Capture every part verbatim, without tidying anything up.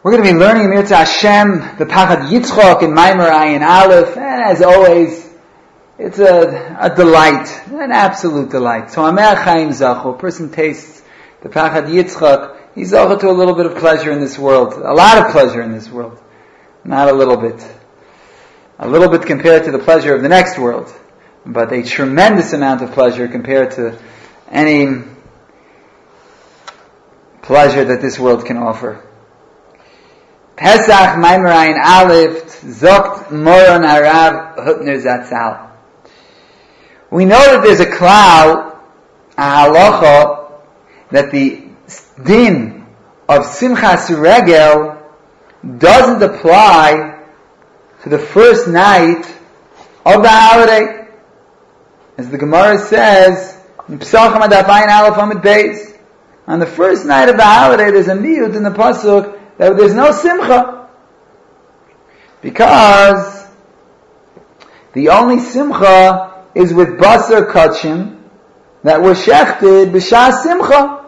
We're going to be learning Mirza Hashem, the Pachad Yitzchok in Maimer Ayin Aleph, and as always, it's a, a delight, an absolute delight. So Amer Chaim Zachu, a person tastes the Pachad Yitzchok, he's Zachu to a little bit of pleasure in this world, a lot of pleasure in this world, not a little bit. A little bit compared to the pleasure of the next world, but a tremendous amount of pleasure compared to any pleasure that this world can offer. Pesach Maimer Ayin Aleph Zokt Moron Harav Hutner Zatzal. We know that there's a klal, a halacha, that the din of Simchas Regel doesn't apply to the first night of the holiday. As the Gemara says, in Pesachim Adaf Ayin Aleph Amid Beis, on the first night of the holiday there's a miyut in the pasuk that there's no simcha, because the only simcha is with basar kachim that were shechted b'shas simcha.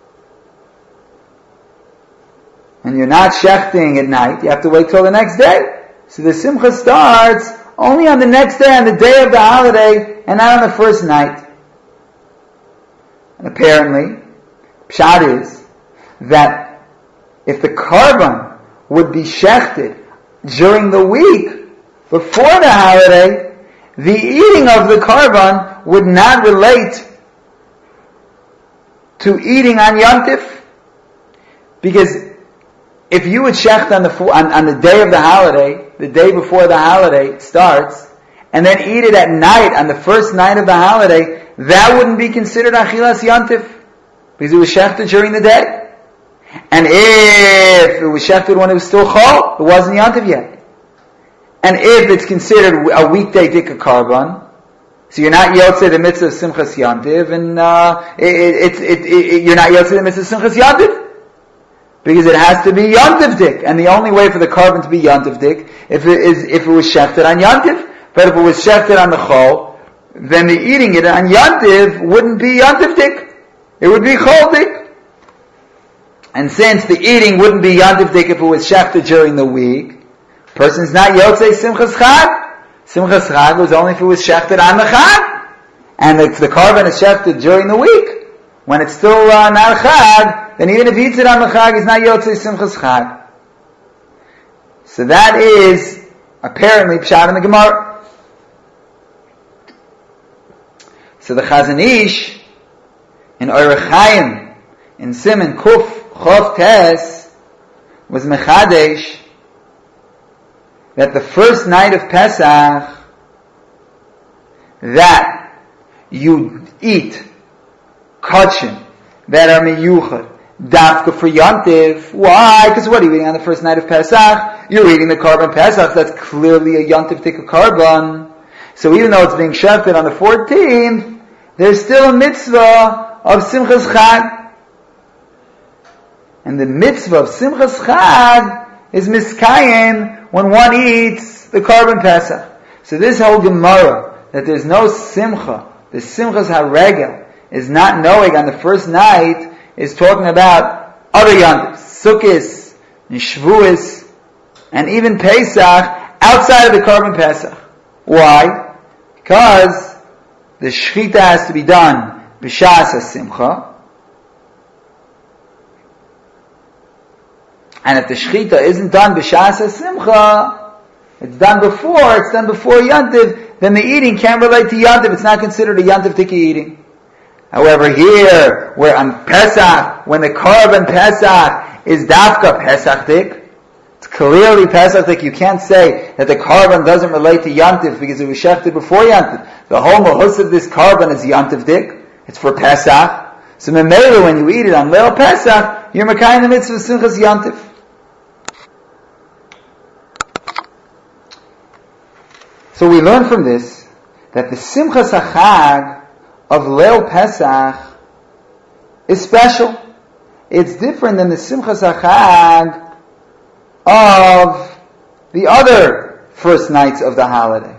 And you're not shechting at night, you have to wait till the next day. So the simcha starts only on the next day, on the day of the holiday, and not on the first night. And apparently, pshat is that if the korban would be shechted during the week before the holiday, the eating of the korban would not relate to eating on Yom Tif, because if you would shecht on the on, on the day of the holiday, the day before the holiday starts, and then eat it at night on the first night of the holiday, that wouldn't be considered achilas Yom Tif, because it was shechted during the day. And if it was shechted when it was still chol, it wasn't Yom Tov yet. And if it's considered a weekday dika korban, so you're not yotzei the mitzvah of Simchas Yom Tov, and uh, it, it, it, it, you're not yotzei the mitzvah of Simchas Yom Tov, because it has to be Yom Tov dik, and the only way for the korban to be Yom Tov dik if it is if it was shechted on Yom Tov. But if it was shechted on the chol, then the eating it on Yom Tov wouldn't be Yom Tov dik; it would be chol dik. And since the eating wouldn't be Yom Tov dik if it was shechted during the week, person's not yotzei Simchas Chag. Simchas Chag was only if it was shechted on the Chag. And if the korban is shechted during the week, when it's still uh, not Chag, then even if he eats it on the Chag, he's not yotzei Simchas Chag. So that is apparently pshat in the Gemara. So the Chazon Ish in Orach Chaim in Siman Kuf Chof Tes was mechadesh that the first night of Pesach that you eat kachim that are miyuchad dafka for Yom Tiv. Why? Because what are you eating on the first night of Pesach? You're eating the korban Pesach. That's clearly a Yom Tiv tika korban. So even though it's being shefted on the fourteenth, there's still a mitzvah of Simchas Chag. And the mitzvah of Simchas Chag is miskayim when one eats the korban Pesach. So this whole Gemara, that there's no simcha, the Simchas HaRegel is not knowing on the first night, is talking about other Yom Tovs, Sukkos, and Shavuos, and even Pesach, outside of the korban Pesach. Why? Because the shechita has to be done b'shas HaSimcha, and if the shechita isn't done b'shas HaSimcha, it's done before, it's done before Yom Tov, then the eating can't relate to Yom Tov, it's not considered a Yom Tov Tiki eating. However, here, where on Pesach, when the korban Pesach is dafka Pesach Dik, it's clearly Pesach Dik, you can't say that the korban doesn't relate to Yom Tov because it was shechted before Yom Tov. The whole mahus of this korban is Yom Tov Dik, it's for Pesach. So memela, when you eat it on Leil Pesach, you're mekayim the mitzvah of Simchas Yom Tov. So we learn from this that the Simchas HaChag of Leil Pesach is special. It's different than the Simchas HaChag of the other first nights of the holiday.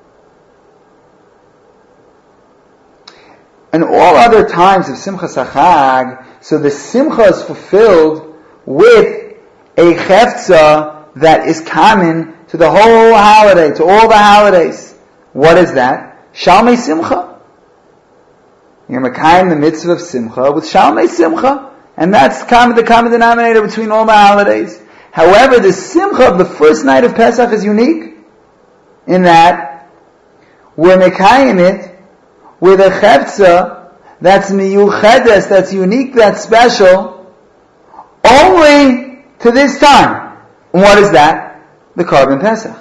And all other times of Simchas HaChag, so the Simcha is fulfilled with a chefza that is common to the whole holiday, to all the holidays. What is that? Shalmei Simcha. You're Mekayim the mitzvah of Simcha with Shalmei Simcha. And that's common, the common denominator between all the holidays. However, the Simcha of the first night of Pesach is unique in that we're Mekayim it with a chefza that's miyuchedes, that's unique, that's special, only to this time. And what is that? The Korban Pesach.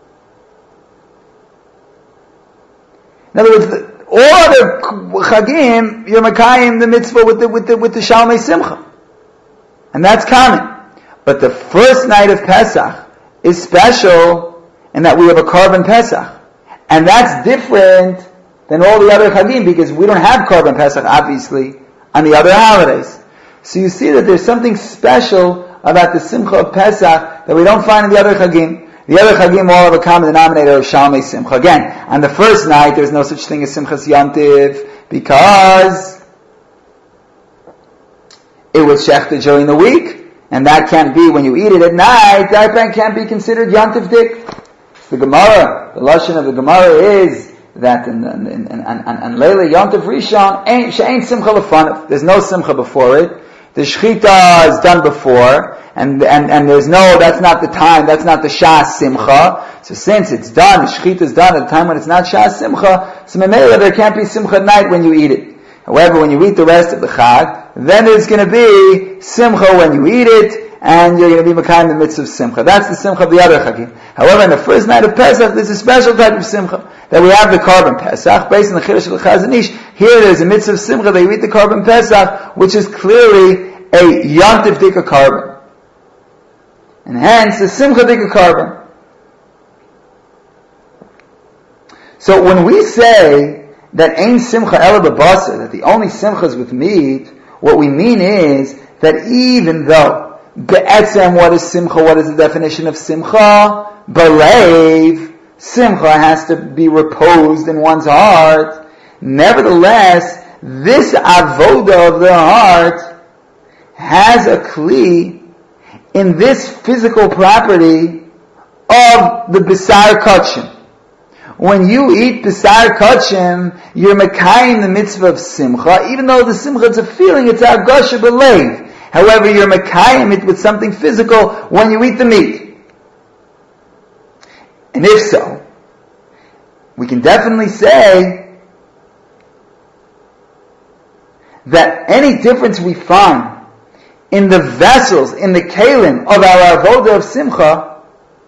In other words, the, all other chagim, you're Mekayim the mitzvah with the with the with the Shalmei Simcha, and that's common. But the first night of Pesach is special in that we have a Korban Pesach, and that's different than all the other chagim because we don't have Korban Pesach obviously on the other holidays. So you see that there's something special about the Simcha of Pesach that we don't find in the other chagim. The other chagim all have a common denominator of Shalmei Simcha. Again, on the first night, there's no such thing as Simchas Yontiv because it was shechted during the week, and that can't be when you eat it at night. That can't be considered Yontiv dik. The Gemara, the lashon of the Gemara is that in in in in Leila Yontiv Rishon ain't she'ain Simcha lefanav. There's no Simcha before it. The shechita is done before. And, and, and there's no, that's not the time, that's not the Shas Simcha. So since it's done, the Shechita is done at the time when it's not Shas Simcha, so Memela, there can't be Simcha at night when you eat it. However, when you eat the rest of the Chag, then there's going to be Simcha when you eat it, and you're going to be Mekayim the mitzvah of Simcha. That's the Simcha of the other Chagim. However, on the first night of Pesach, there's a special type of Simcha, that we have the Korban Pesach, based on the Chiddush of the Chazon Ish. Here there's a mitzvah of Simcha, they eat the Korban Pesach, which is clearly a Yontiv Dika Korban. And hence, the Simcha Dika Korban. So when we say that Ein Simcha Ela B'Basar, that the only Simcha is with meat, what we mean is that even though Be'etzem, what is Simcha, what is the definition of Simcha? Belev, Simcha has to be reposed in one's heart. Nevertheless, this avoda of the heart has a kli in this physical property of the Bisar Kachim. When you eat Bisar Kachim, you're Mekayim the mitzvah of Simcha, even though the Simcha is a feeling, it's Argasha B'Leiv. However, you're Mekayim it with something physical when you eat the meat. And if so, we can definitely say that any difference we find in the vessels, in the kelim of our avoda of Simcha,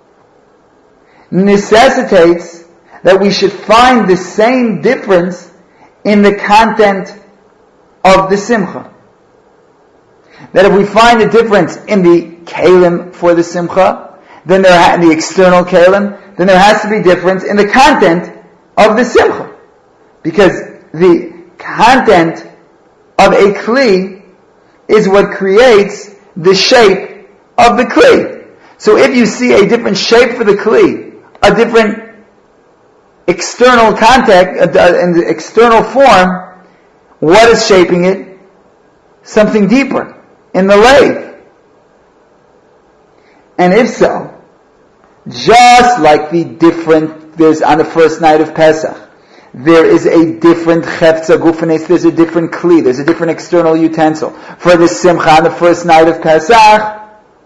necessitates that we should find the same difference in the content of the Simcha. That if we find a difference in the kelim for the Simcha, then there ha- in the external kelim, then there has to be difference in the content of the Simcha. Because the content of a kli is what creates the shape of the kli. So if you see a different shape for the kli, a different external contact, uh, in the external form, what is shaping it? Something deeper in the lathe. And if so, just like the different, there's on the first night of Pesach, there is a different chefza gufanes, there's a different kli, there's a different external utensil. For the simcha on the first night of Pesach,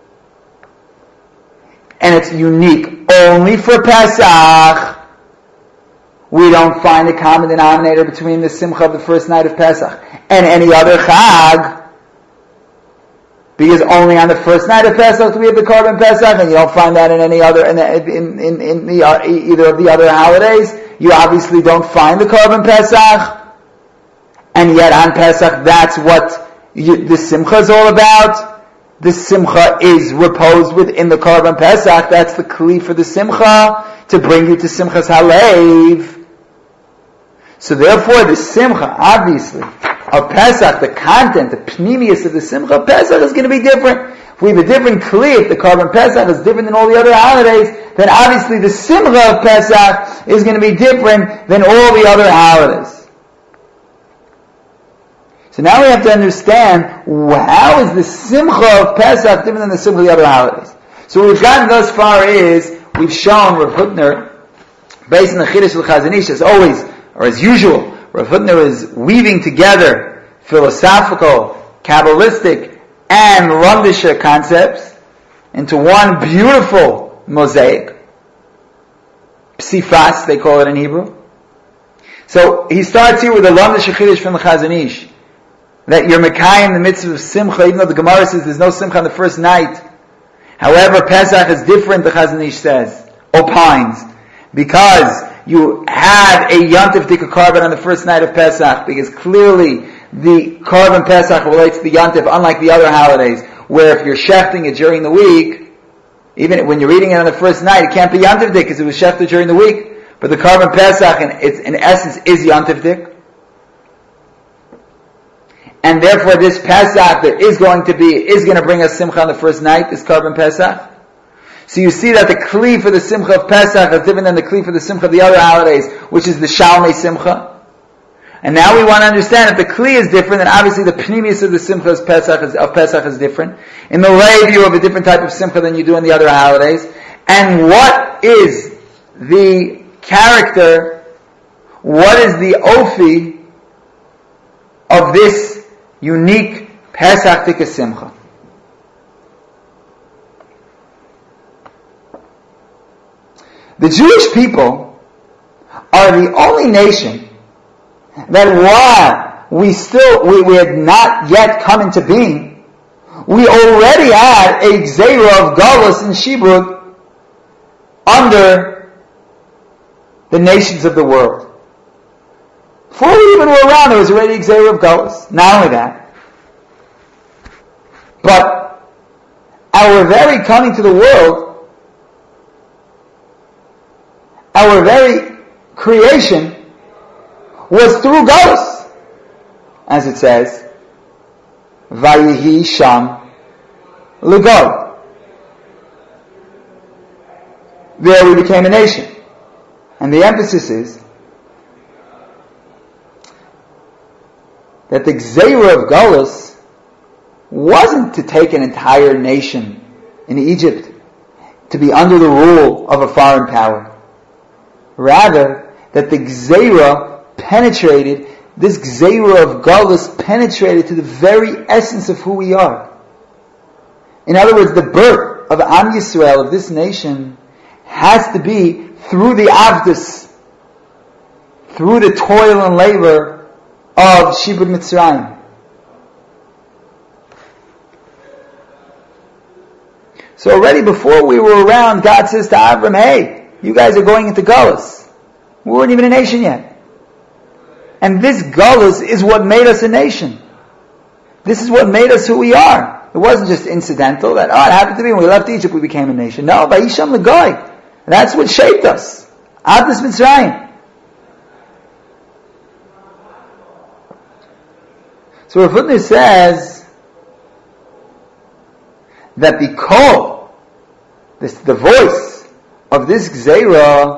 and it's unique only for Pesach, we don't find a common denominator between the simcha of the first night of Pesach and any other chag, because only on the first night of Pesach do we have the Korban Pesach, and you don't find that in any other, in, the, in, in, in the, uh, either of the other holidays. You obviously don't find the Korban Pesach, and yet on Pesach, that's what you, the Simcha is all about. The Simcha is reposed within the Korban Pesach. That's the kli for the Simcha, to bring you to Simchas Halev. So therefore, the Simcha, obviously, of Pesach, the content, the pnimius of the Simcha of Pesach is going to be different. If we have a different kli, if the Korban Pesach is different than all the other holidays, then obviously the Simcha of Pesach is going to be different than all the other holidays. So now we have to understand, how is the Simcha of Pesach different than the Simcha of the other holidays? So what we've gotten thus far is, we've shown Rav Hutner, based on the Chiddush of the Chazon Ish, as always, or as usual, Rav Hutner is weaving together philosophical, Kabbalistic, and Lumdisha concepts into one beautiful mosaic. Psifas, they call it in Hebrew. So he starts here with the Lumdisha Chiddush from the Chazon Ish, that you're Mekayim in the midst of Simcha, even though the Gemara says there's no Simcha on the first night. However, Pesach is different, the Chazon Ish says, opines, because you have a Yontif Dika carbon on the first night of Pesach, because clearly the carbon Pesach relates to the Yontif, unlike the other holidays, where if you're shechting it during the week, even when you're eating it on the first night, it can't be Yontif Dik because it was shechted during the week. But the carbon Pesach, in, its, in essence, is Yontif Dik. And therefore this Pesach that is going to be, is going to bring us Simcha on the first night, this carbon Pesach. So you see that the Kli for the Simcha of Pesach is different than the Kli for the Simcha of the other holidays, which is the Shalmei Simcha. And now we want to understand that the Kli is different, and obviously the Pnimius of the Simcha of Pesach is, of Pesach is different. In the lay you have a different type of Simcha than you do in the other holidays. And what is the character, what is the Ofi of this unique Pesach Tika Simcha? The Jewish people are the only nation that while we still, we, we had not yet come into being, we already had a Gzeira of Galus and Shibrut under the nations of the world. Before we even were around, there was already a Gzeira of Galus. Not only that, but our very coming to the world, our very creation, was through Galus. As it says, Vayihi Sham L'Gol. There we became a nation. And the emphasis is that the Gzeira of Galus wasn't to take an entire nation in Egypt to be under the rule of a foreign power. Rather, that the Gzeira penetrated, this Gzeira of Galus penetrated to the very essence of who we are. In other words, the birth of Am Yisrael, of this nation, has to be through the Avdus, through the toil and labor of Shibud Mitzrayim. So already before we were around, God says to Avram, hey, you guys are going into Galus. We weren't even a nation yet. And this Galus is what made us a nation. This is what made us who we are. It wasn't just incidental that, oh, it happened to be when we left Egypt we became a nation. No, Vayisham L'Goy. That's what shaped us. Avdus Mitzrayim. So Rav Hutner says that the call, this, the voice of this Gzeira,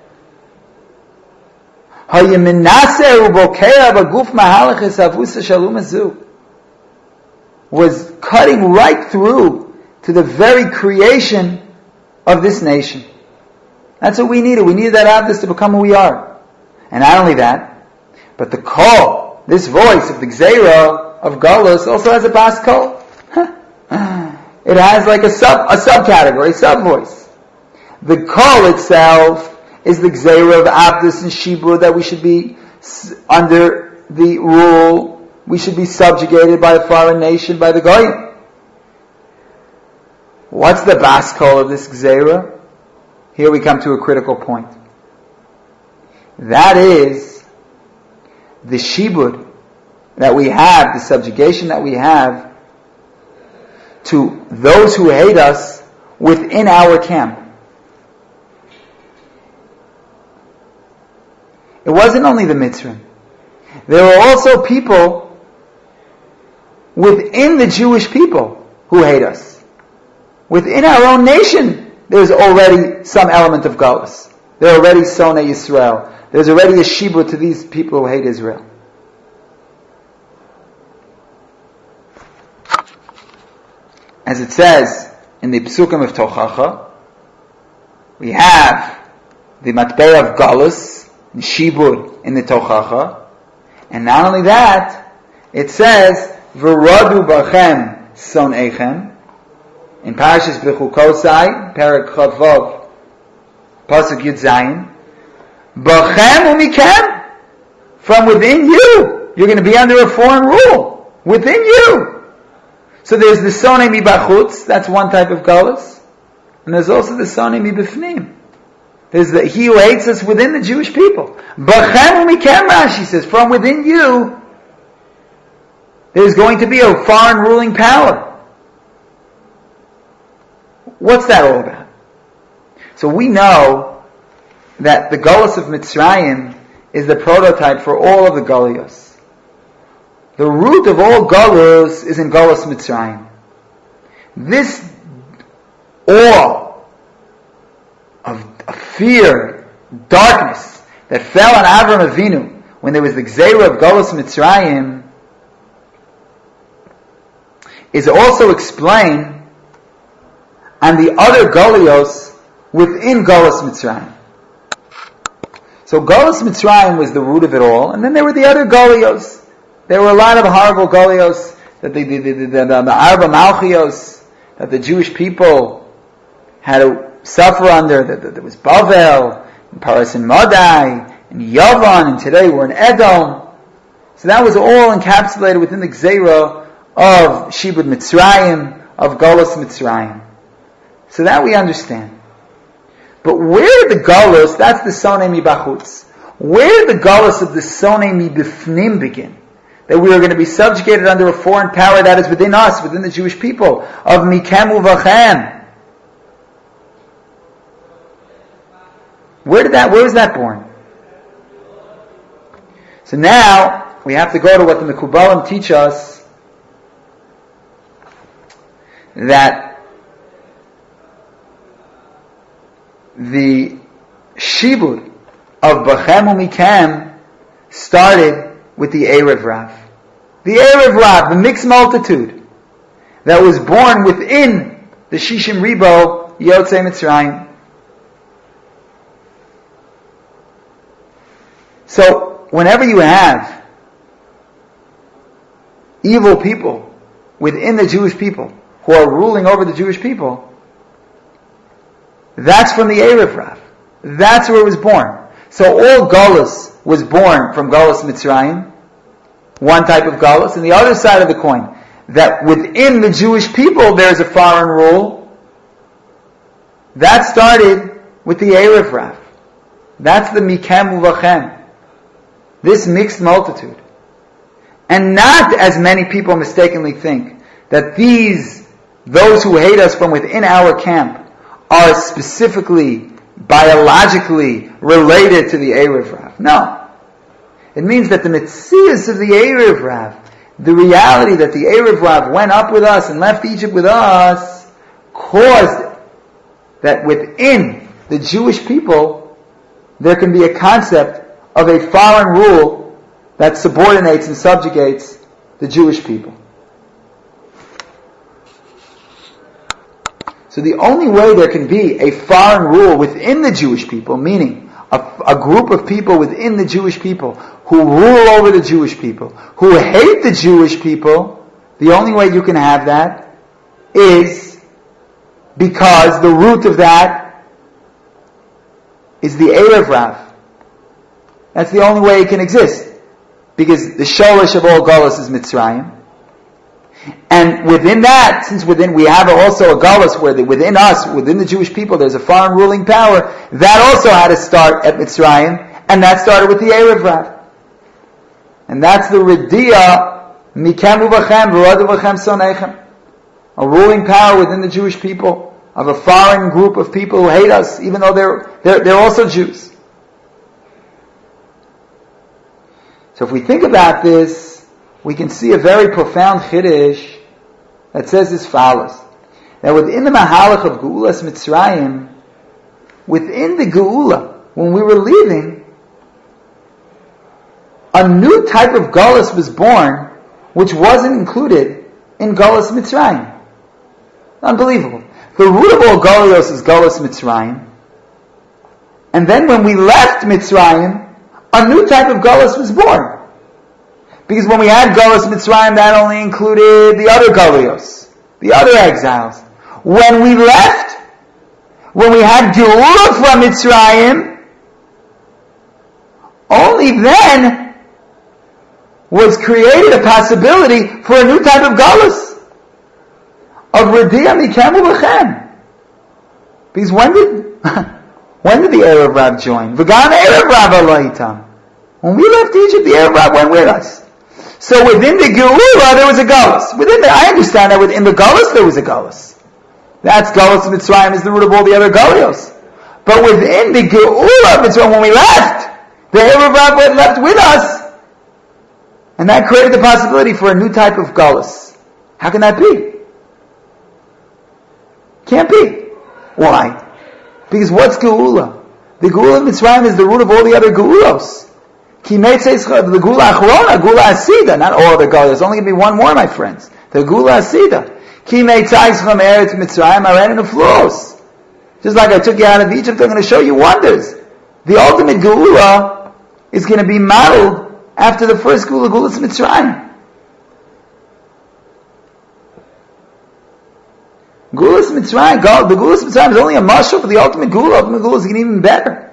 was cutting right through to the very creation of this nation. That's what we needed. We needed that Avdus to become who we are. And not only that, but the call, this voice of the Gzeira of Galus also has a bas kol. It has like a sub, a subcategory, a sub voice. The call itself is the Gzeira of Avdus and Shibur, that we should be under the rule, we should be subjugated by a foreign nation, by the Goyim. What's the bas kol of this Gzeira? Here we come to a critical point. That is the Shibur that we have, the subjugation that we have to those who hate us within our camp. It wasn't only the Mitzrayim. There were also people within the Jewish people who hate us. Within our own nation, there's already some element of Galus. There are already Sonei Yisrael. There's already a Shibur to these people who hate Israel. as it says in the Psukim of Tochacha, we have the Matbei of Galus, and Shibud in the Tochacha, and not only that, it says, V'radu bachem son'echem, in Parashas Bechukosai, Perek Chavav, Pasuk Yud Zayin, bachem umikem, from within you, you're going to be under a foreign rule, within you. So there's the Sonei mi bachutz, that's one type of galus, and there's also the Sonei mi bifnim. There's the he who hates us within the Jewish people. Bachem umikem, Rashi says, from within you, there's going to be a foreign ruling power. What's that all about? So we know that the galus of Mitzrayim is the prototype for all of the galuyos. The root of all galus is in galus Mitzrayim. This awe of, of fear, darkness that fell on Avram Avinu when there was the Gzeira of galus Mitzrayim is also explained on the other galuyos within galus Mitzrayim. So galus Mitzrayim was the root of it all, and then there were the other galuyos. There were a lot of horrible galuyos, that the, the, the, the, the, the Arba Malchios, that the Jewish people had to suffer under. That, that there was Bavel, and Paras and Madai, and Yavan, and today we're in Edom. So that was all encapsulated within the Gzeira of Shibud Mitzrayim, of galus Mitzrayim. So that we understand. But where the galus, that's the Sonei mi bachutz. Where the galus of the Sonei mi bifnim begin? That we are going to be subjugated under a foreign power that is within us, within the Jewish people, of mikem uvachem. Where did that, where was that born? So now, we have to go to what the Mekubalim teach us, that the shibud of bachem umikem started with the Erev Rav. The Erev Rav, the mixed multitude that was born within the Shishim Ribo Yotzei Mitzrayim. So, whenever you have evil people within the Jewish people who are ruling over the Jewish people, that's from the Erev Rav. That's where it was born. So all galus was born from galus Mitzrayim, one type of galus, and the other side of the coin, that within the Jewish people there's a foreign rule, that started with the Erev Rav. That's the Mikem Uvachem. This mixed multitude. And not as many people mistakenly think, that these, those who hate us from within our camp, are specifically, biologically related to the Erev Rav. No. It means that the Metzias of the Erev Rav, the reality that the Erev Rav went up with us and left Egypt with us, caused that within the Jewish people, there can be a concept of a foreign rule that subordinates and subjugates the Jewish people. So the only way there can be a foreign rule within the Jewish people, meaning a, a group of people within the Jewish people who rule over the Jewish people, who hate the Jewish people, the only way you can have that is because the root of that is the Erev Rav. That's the only way it can exist. Because the sholish of all galus is Mitzrayim. And within that, since within we have also a galus where the, within us, within the Jewish people, there's a foreign ruling power, that also had to start at Mitzrayim, and that started with the Erev Rav. And that's the Ridiya, Mikem Uvachem, V'radu V'chem Sonechem. A ruling power within the Jewish people, of a foreign group of people who hate us, even though they're, they're, they're also Jews. So if we think about this, we can see a very profound chiddush that says as follows: that within the Mahalach of Geulas Mitzrayim, within the Geula, when we were leaving, a new type of Galus was born, which wasn't included in Galus Mitzrayim. Unbelievable. The root of all Golios is Golos Mitzrayim. And then when we left Mitzrayim, a new type of Golos was born. Because when we had Golos Mitzrayim, that only included the other Golios, the other exiles. When we left, when we had Geula from Mitzrayim, only then was created a possibility for a new type of Golos. Of Radia Mikem U'Lechem. Because when did when did the Erev Rav join? V'gam Erev Rav Alaytam. When we left Egypt, the Erev Rav went with us. So within the Geula, there was a Golos. Within the, I understand that within the Golos, there was a Golos. That's Golos Mitzrayim is the root of all the other Golios. But within the Geula Mitzrayim, when we left, the Erev Rav went left with us. And that created the possibility for a new type of Golos. How can that be? Can't be. Why? Because what's Geula? The Geula Mitzrayim is the root of all the other Geulos. The Geula Achrona, Geula Asida, not all the Geulos. There's only going to be one more, my friends. The Geula Asida. Ki Meitzayschem Eretz Mitzrayim Aren Uflos. Just like I took you out of Egypt, I'm going to show you wonders. The ultimate Geula is going to be modeled after the first Geula, Geulas Mitzrayim. Gulas Mitzrayim, the Gulas Mitzrayim is only a mashal for the ultimate Gula. Ultimate Gula is even better.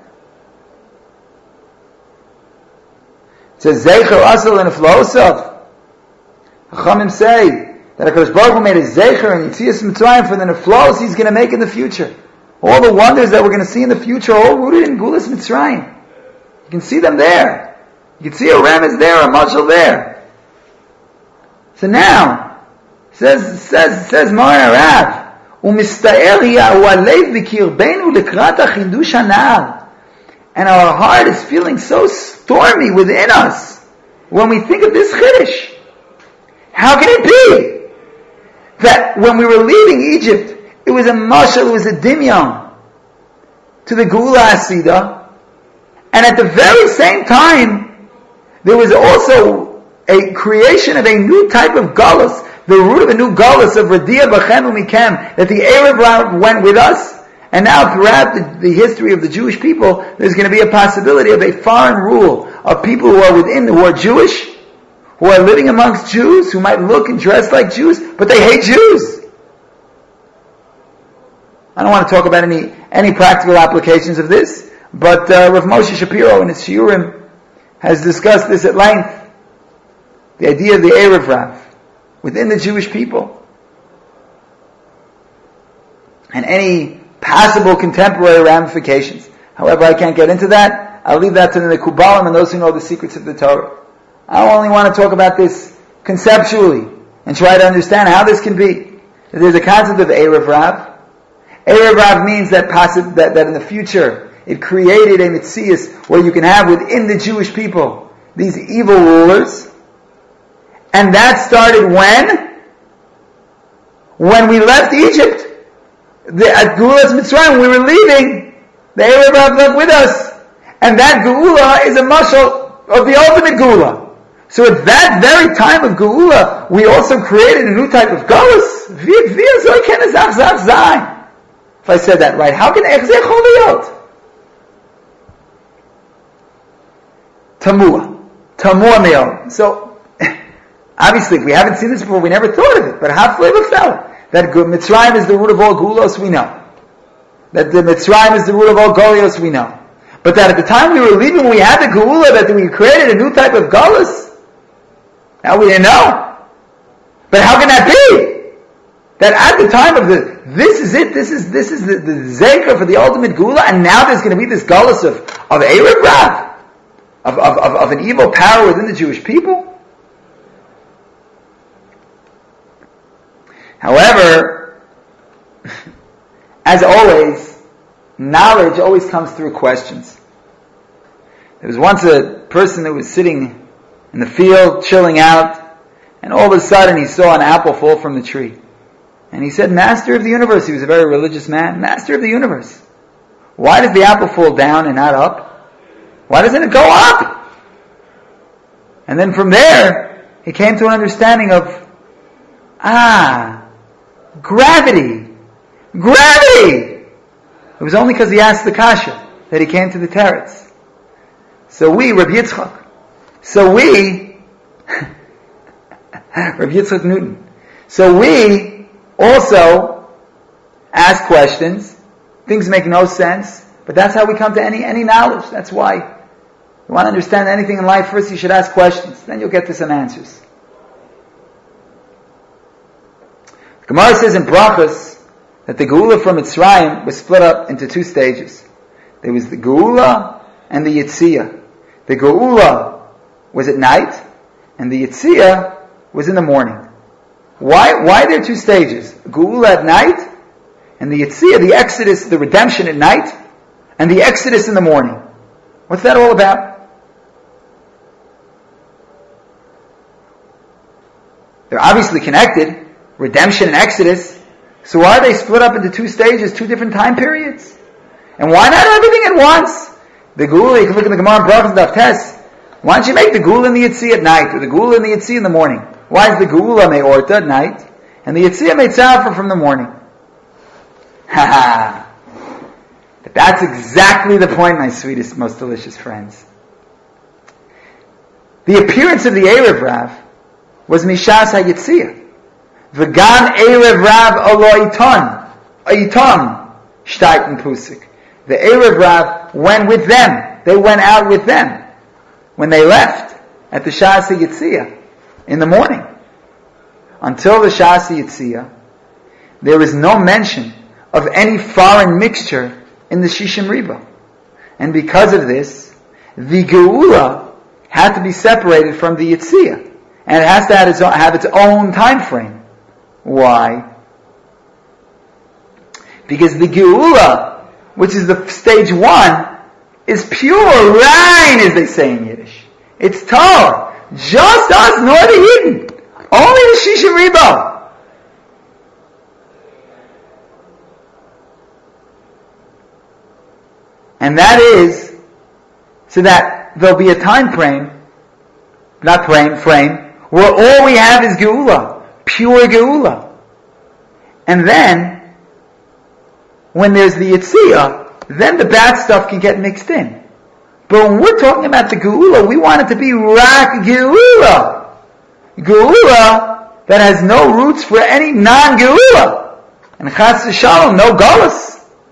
It says, Zeicher Asal and Neflosav. Chachamim say that HaKadosh Baruch Hu made a Zeicher and Yitzias Mitzrayim for the Neflos he's going to make in the future. All the wonders that we're going to see in the future are all rooted in Gulas Mitzrayim. You can see them there. You can see a remez there, a mashal there. So now, says, says, says Mara Rav, ומסתער הוא הלב בקרבנו לקראת החידוש הנער. And our heart is feeling so stormy within us when we think of this chiddush. How can it be that when we were leaving Egypt, it was a mashal, it was a dimyon to the Geula Asida, and at the very same time, there was also a creation of a new type of galus, the root of a new galus of Radia B'chem U'Mikem, that the Erev Rav went with us, and now throughout the, the history of the Jewish people, there's going to be a possibility of a foreign rule of people who are within, who are Jewish, who are living amongst Jews, who might look and dress like Jews, but they hate Jews. I don't want to talk about any, any practical applications of this, but uh, Rav Moshe Shapiro in his Shiurim has discussed this at length. The idea of the Erev Rav within the Jewish people, and any possible contemporary ramifications. However, I can't get into that. I'll leave that to the Kubalim and those who know the secrets of the Torah. I only want to talk about this conceptually and try to understand how this can be. There's a concept of Erev Rav. Erev Rav means that, possi- that, that in the future it created a mitzias where you can have within the Jewish people these evil rulers. And that started when? When we left Egypt. The, at Geulas Mitzrayim, we were leaving. The Erev Rav left with us. And that Geula is a mashal of the ultimate Geula. So at that very time of Geula, we also created a new type of Galus. If I said that right, how can Echzeh Choliyot? Tamua. Tamua Me'ol. So, obviously, we haven't seen this before, we never thought of it, but how flavor fell. That Mitzrayim is the root of all Gulos, we know. That the Mitzrayim is the root of all Golios, we know. But that at the time we were leaving, we had the Geula, that we created a new type of Galus. Now we didn't know. But how can that be? That at the time of the, this is it, this is this is the, the Zeker for the ultimate Geula, and now there's going to be this Galus of, of Erev Rav, of, of, of, of an evil power within the Jewish people. However, as always, knowledge always comes through questions. There was once a person that was sitting in the field, chilling out, and all of a sudden he saw an apple fall from the tree. And he said, Master of the universe, he was a very religious man, Master of the universe, why does the apple fall down and not up? Why doesn't it go up? And then from there, he came to an understanding of, ah, Gravity. Gravity! It was only because he asked the kasha that he came to the teretz. So we, Rabbi Yitzchak, so we, Rabbi Yitzchak Newton, so we also ask questions. Things make no sense, but that's how we come to any, any knowledge. That's why. You want to understand anything in life, first you should ask questions. Then you'll get to some answers. The Gemara says in Brachos that the Geula from Mitzrayim was split up into two stages. There was the Geula and the Yetziah. The Geula was at night, and the Yetziah was in the morning. Why, why are there two stages? Geula at night, and the Yetziah, the Exodus, the redemption at night, and the Exodus in the morning. What's that all about? They're obviously connected, redemption and Exodus. So why are they split up into two stages, two different time periods? And why not everything at once? The Geula, you can look at the Gemara and Brachos Daf Tes. Why don't you make the Geula and the Yetziah at night, or the Geula and the Yetziah in the morning? Why is the Geula Me'orta at night, and the Yetziah Me'tzafer from the morning? Ha ha! But that's exactly the point, my sweetest, most delicious friends. The appearance of the Erev Rav was Mishas HaYetziah. V'gan Erev Rav alo iton, iton, shtayt pusik. The Erev Rav went with them. They went out with them when they left at the Shas HaYetziah in the morning. Until the Shas HaYetziah, there was no mention of any foreign mixture in the Shishim Riba. And because of this, the Geula had to be separated from the Yetziah. And it has to have its own, have its own time frame. Why? Because the Geula, which is the stage one, is pure rein, as they say in Yiddish. It's Torah. Just us, nor the Yidden. Only the Shishim Riba. And that is, so that there'll be a time frame, not frame, frame, where all we have is Geula, pure Geula. And then, when there's the Yetziah, then the bad stuff can get mixed in. But when we're talking about the Geula, we want it to be Rak Geula. Geula that has no roots for any non-Geula. And Chas v'Shalom, no Golus.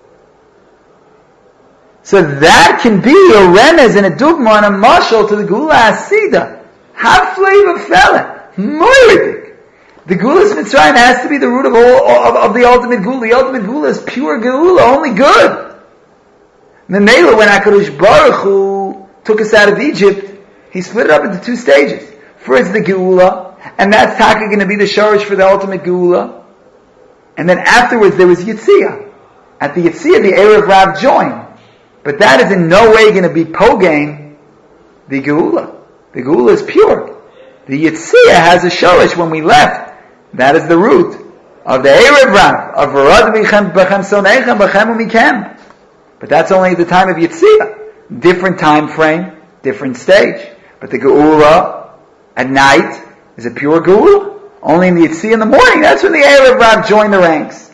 So that can be a remez and a dugma and a mashal to the Geula Hasida. Have flavor fella. Moiridik. The Geula Mitzrayim has to be the root of, all, of, of the ultimate Geula. The ultimate Geula is pure Geula, only good. The Mela, when HaKadosh Baruch Hu took us out of Egypt, he split it up into two stages. First the Geula, and that's taka going to be the shorish for the ultimate Geula. And then afterwards there was Yetziah. At the Yetziah, the Erev Rav joined. But that is in no way going to be pogain the Geula. The Geula is pure. The Yetziah has a shorish when we left. That is the root of the Erev Rav, of V'rad b'chem b'chem sonechem b'chem u'mikem. But that's only at the time of Yetziah. Different time frame, different stage. But the Geula at night is a pure Geula. Only in the Yetziah in the morning, that's when the Erev Rav joined the ranks.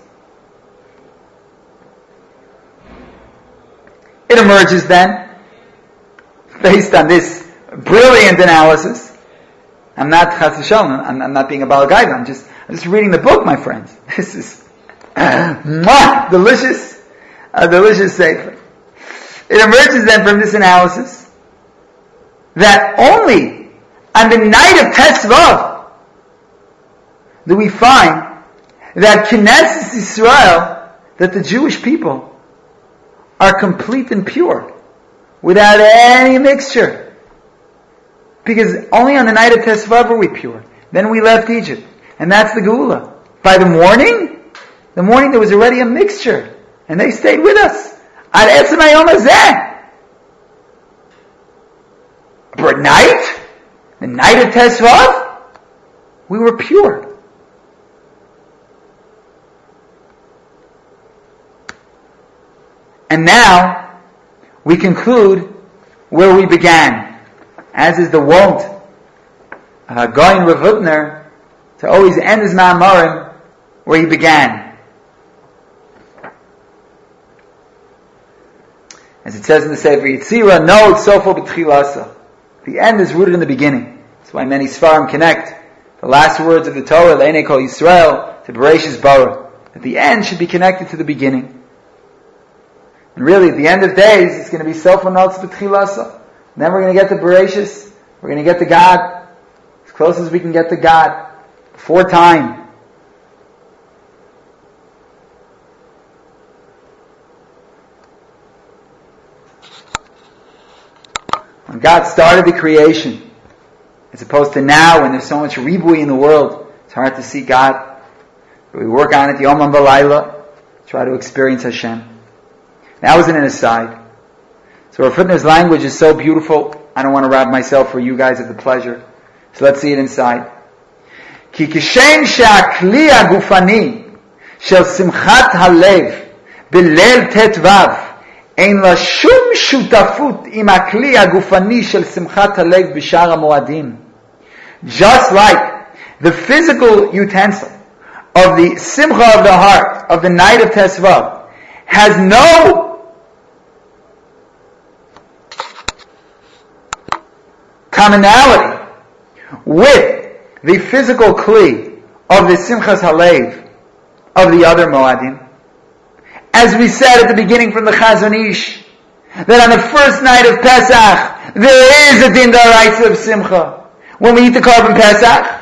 It emerges then, based on this brilliant analysis. I'm not Chas v'Shalom, I'm, I'm not being a Balagayda, I'm just, I'm just reading the book, my friends. This is uh, delicious, a delicious sefer. It emerges then from this analysis that only on the night of Tesvav do we find that Knesset Yisrael, that the Jewish people are complete and pure, without any mixture. Because only on the night of Tesvav were we pure. Then we left Egypt. And that's the Geula. By the morning, the morning there was already a mixture. And they stayed with us. Ad etzem hayom hazeh. But at night, the night of Tesvav, we were pure. And now, we conclude where we began. As is the wont of Gaon Rav Hutner, to always end his Ma'amarim where he began. As it says in the Sefer Yetzirah, no, it's sofo b'tchilasa. The end is rooted in the beginning. That's why many Sfarim connect the last words of the Torah, Le'enei Kol Yisrael, to Bereshis Bara. That the end should be connected to the beginning. And really, at the end of days, it's going to be sofo notes b'tchilasa. Then we're going to get to Bereshis. We're going to get to God. As close as we can get to God. Before time. When God started the creation, as opposed to now when there's so much ribui in the world, it's hard to see God. But we work on it Yom V'Layla, try to experience Hashem. That was an aside. So Rav Hutner's language is so beautiful, I don't want to rob myself or you guys of the pleasure. So let's see it inside. Ki kishem she'akli agufani shel simchat halev b'leil tetvav ein la shum shutafut im akli agufani shel simchat halev b'shar hamoadim. Just like the physical utensil of the simcha of the heart of the night of Tesvav has no commonality with the physical kli of the simchas halev of the other moadim. As we said at the beginning from the Chazon Ish, that on the first night of Pesach, there is a din d'oraisa of simcha. When we eat the korban Pesach,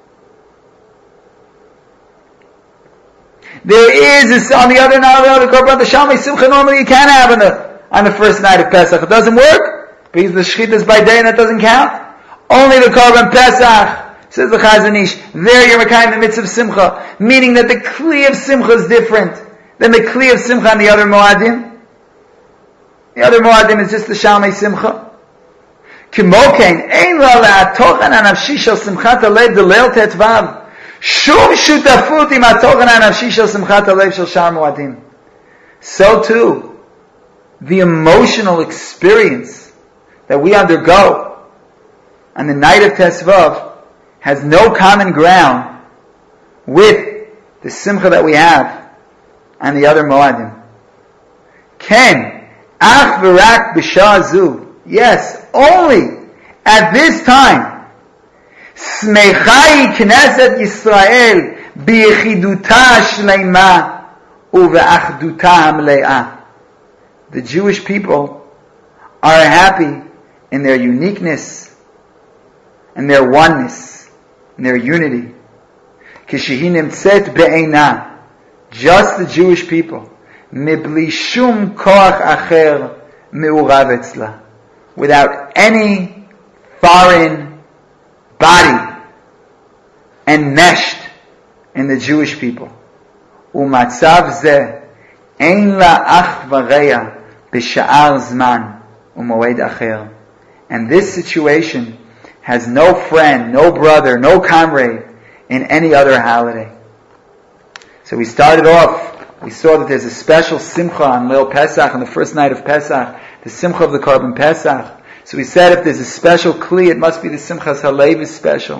there is, a, on the other night of the korban, the shalmei simcha normally you can have on the, on the first night of Pesach. It doesn't work, because the shechita is by day and that doesn't count. Only the korban Pesach, says the Chazon Ish, there you're mekayim the mitzvah of simcha, meaning that the kli of simcha is different than the kli of simcha on the other moadim. The other moadim is just the shalmei simcha. Kimokein ein la la'atochan anavshi shel simchat halev d'leil tetvav shum shutafut im atochan anavshi shel simchat halev shel shar moadim. So too, the emotional experience that we undergo on the night of Tesvav has no common ground with the simcha that we have on the other moadim. Ken ach v'rak b'shah zu. Yes, only at this time. Smechai Knesset Yisrael biyechiduta shleima uve'achduta hamle'ah. The Jewish people are happy in their uniqueness and their oneness and their unity. Kishehi nimtzet be'eina. Just the Jewish people. Mibli shum koach acher me'urav etzla. Without any foreign body enmeshed in the Jewish people. Umatzav zeh ein la ach v'reya b'sha'ar zman u'moed acher. And this situation has no friend, no brother, no comrade in any other holiday. So we started off, we saw that there's a special simcha on Leil Pesach, on the first night of Pesach, the simcha of the korban Pesach. So we said if there's a special kli, it must be the simchas halev is special.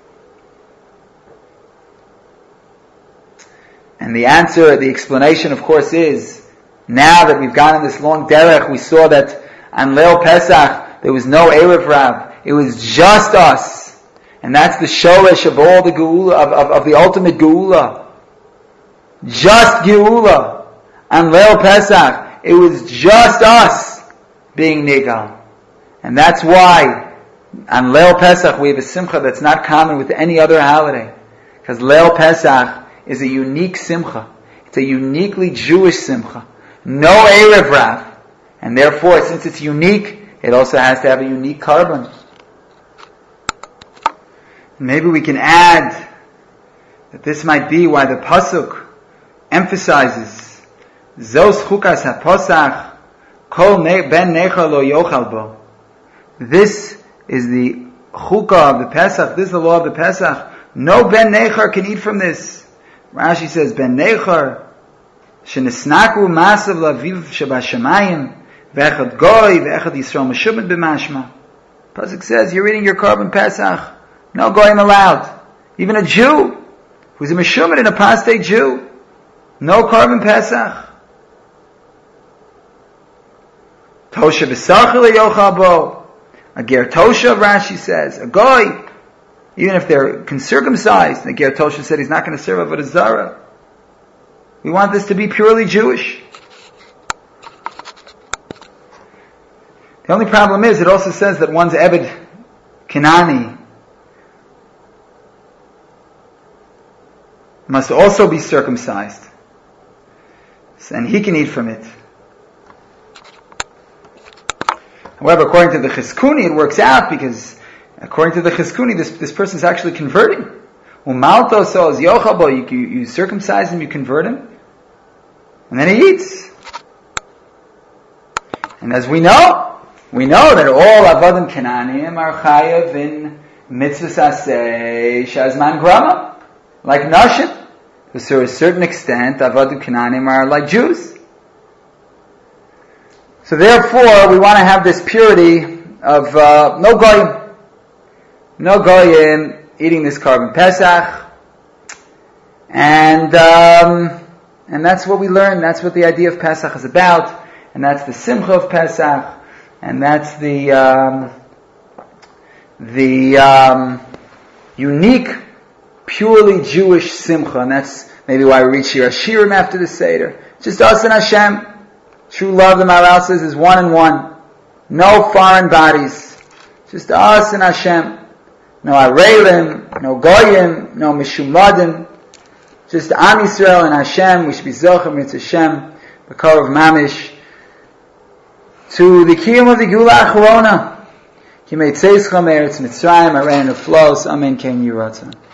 And the answer, the explanation, of course, is now that we've gone on this long derech, we saw that on Leil Pesach there was no Erev Rav. It was just us, and that's the shoresh of all the geula, of, of, of the ultimate geula. Just geula on Leil Pesach. It was just us being nigal. And that's why on Leil Pesach we have a simcha that's not common with any other holiday. Because Leil Pesach is a unique simcha. It's a uniquely Jewish simcha. No Erev Rav. And therefore, since it's unique, it also has to have a unique korban. Maybe we can add that this might be why the pasuk emphasizes Zos chukas ha-posach kol ben necha lo yochal bo. This is the chukah of the Pesach. This is the law of the Pesach. No ben nechar can eat from this. Rashi says ben nechar shenisnaku masav laviv shabashamayim ve'echad goy ve'echad yisrael meshubin b'mashma. Pasuk says you're eating your korban Pesach. No goyim allowed. Even a Jew who's a Meshumad and apostate Jew. No Korban Pesach. Tosha b'sachar le'yochal bo. A ger tosha, Rashi says, a goy, even if they're circumcised, the ger tosha said he's not going to serve avodah zarah. We want this to be purely Jewish. The only problem is, it also says that one's Ebed Kenani must also be circumcised. And he can eat from it. However, according to the Chizkuni, it works out because, according to the Chizkuni, this, this person is actually converting. Umalto so is yochabo, you, you, you circumcise him, you convert him, and then he eats. And as we know, we know that all avodim Kenanim are chayav in mitzvahs aseh shazman grama, like nashim. Because to a certain extent, avodim Kenanim are like Jews. So therefore, we want to have this purity of uh, no goyim, no goyim eating this Korban Pesach, and um, and that's what we learn. That's what the idea of Pesach is about, and that's the simcha of Pesach, and that's the um, the um, unique, purely Jewish simcha, and that's maybe why we read Shir Hashirim after the Seder. Just us and Hashem. True love, the Maharal says, is one and one. No foreign bodies. Just us and Hashem. No Arelim, no Goyim, no Mishumadim. Just Am Yisrael and Hashem. We should be Zochim, Ritz Hashem, the Kor of Mamish. To the Kiyum of the Gula Acharona. Ki Meitzeischam Eretz Mitzrayim, Arein of Flows, Amen Ken Yiratzah.